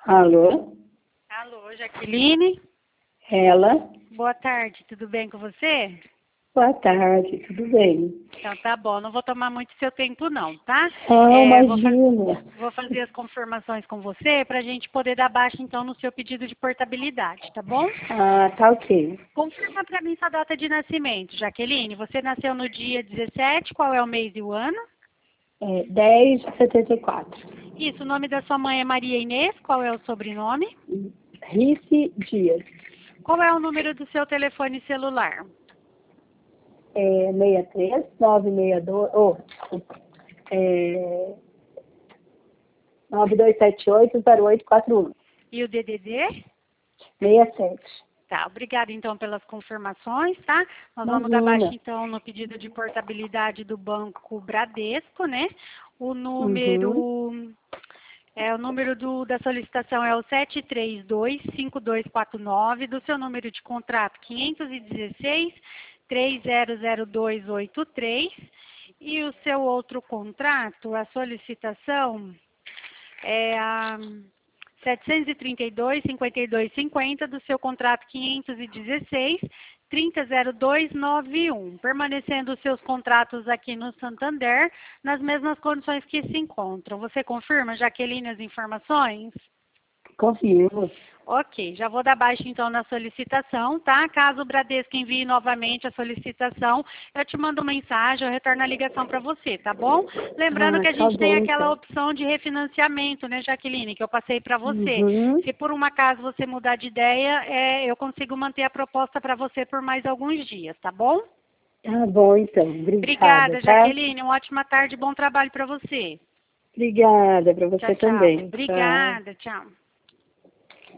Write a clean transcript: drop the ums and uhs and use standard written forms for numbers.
Alô? Alô, Jaqueline? Ela? Boa tarde, tudo bem com você? Boa tarde, tudo bem? Então tá bom, não vou tomar muito seu tempo não, tá? Ah, Vou imagina. vou fazer as confirmações com você para a gente poder dar baixa então no seu pedido de portabilidade, tá bom? Ah, tá ok. Confirma para mim sua data de nascimento, Jaqueline. Você nasceu no dia 17, qual é o mês e o ano? 10/74. Isso, o nome da sua mãe é Maria Inês, qual é o sobrenome? Rice Dias. Qual é o número do seu telefone celular? 63 962. Desculpa. 9278-0841. E o DDD? 67. Tá, obrigada então pelas confirmações, tá? Nós vamos dar baixa Imagina. então no pedido de portabilidade do Banco Bradesco, né? O Uhum. número da solicitação é o 7325249, do seu número de contrato 516 300283, e o seu outro contrato, a solicitação é a 732-5250 do seu contrato 516 300291, permanecendo os seus contratos aqui no Santander nas mesmas condições que se encontram. Você confirma, Jaqueline, as informações? Confirmo. Ok, já vou dar baixa então na solicitação, tá? Caso o Bradesco envie novamente a solicitação, eu te mando mensagem, eu retorno a ligação para você, tá bom? Lembrando Ah, que a tá gente tem bom aquela então. opção de refinanciamento, né, Jaqueline, que eu passei para você. Uhum. Se por um acaso você mudar de ideia, eu consigo manter a proposta para você por mais alguns dias, tá bom? Tá bom então. Obrigada, Obrigada, tá? Jaqueline, uma ótima tarde, bom trabalho para você. Obrigada para Tchau, você tchau. também. Tchau. Obrigada, tchau.